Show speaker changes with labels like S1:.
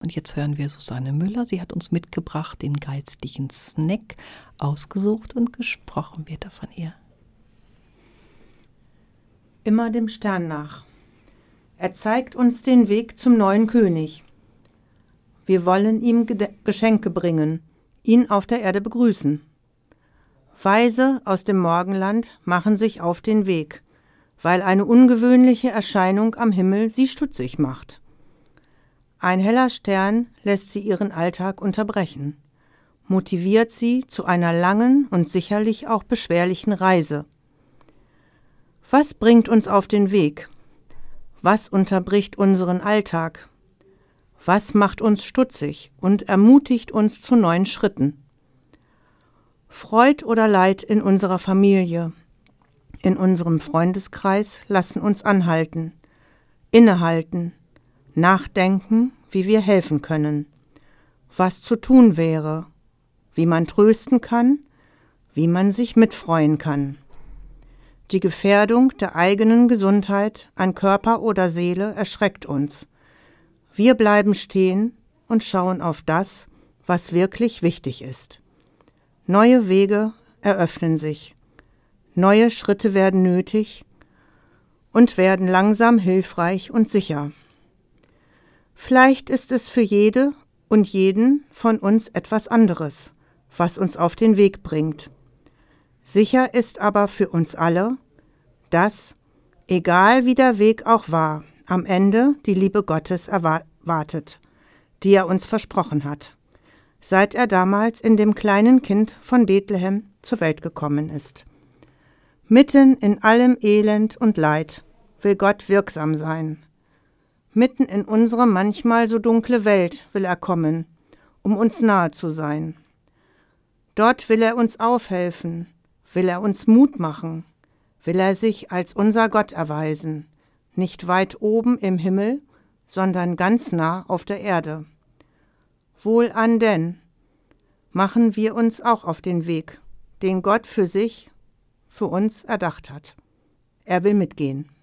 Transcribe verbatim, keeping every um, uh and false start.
S1: Und jetzt hören wir Susanne Müller. Sie hat uns mitgebracht den geistlichen Snack ausgesucht und gesprochen wird er von ihr.
S2: Immer dem Stern nach. Er zeigt uns den Weg zum neuen König. Wir wollen ihm Geschenke bringen, ihn auf der Erde begrüßen. Weise aus dem Morgenland machen sich auf den Weg, weil eine ungewöhnliche Erscheinung am Himmel sie stutzig macht. Ein heller Stern lässt sie ihren Alltag unterbrechen, motiviert sie zu einer langen und sicherlich auch beschwerlichen Reise. Was bringt uns auf den Weg? Was unterbricht unseren Alltag? Was macht uns stutzig und ermutigt uns zu neuen Schritten? Freud oder Leid in unserer Familie, in unserem Freundeskreis lassen uns anhalten, innehalten, nachdenken, wie wir helfen können, was zu tun wäre, wie man trösten kann, wie man sich mitfreuen kann. Die Gefährdung der eigenen Gesundheit an Körper oder Seele erschreckt uns. Wir bleiben stehen und schauen auf das, was wirklich wichtig ist. Neue Wege eröffnen sich, neue Schritte werden nötig und werden langsam hilfreich und sicher. Vielleicht ist es für jede und jeden von uns etwas anderes, was uns auf den Weg bringt. Sicher ist aber für uns alle, dass, egal wie der Weg auch war, am Ende die Liebe Gottes erwartet, die er uns versprochen hat, seit er damals in dem kleinen Kind von Bethlehem zur Welt gekommen ist. Mitten in allem Elend und Leid will Gott wirksam sein. Mitten in unsere manchmal so dunkle Welt will er kommen, um uns nahe zu sein. Dort will er uns aufhelfen, will er uns Mut machen, will er sich als unser Gott erweisen, nicht weit oben im Himmel, sondern ganz nah auf der Erde. Wohlan denn, machen wir uns auch auf den Weg, den Gott für sich, für uns erdacht hat. Er will mitgehen.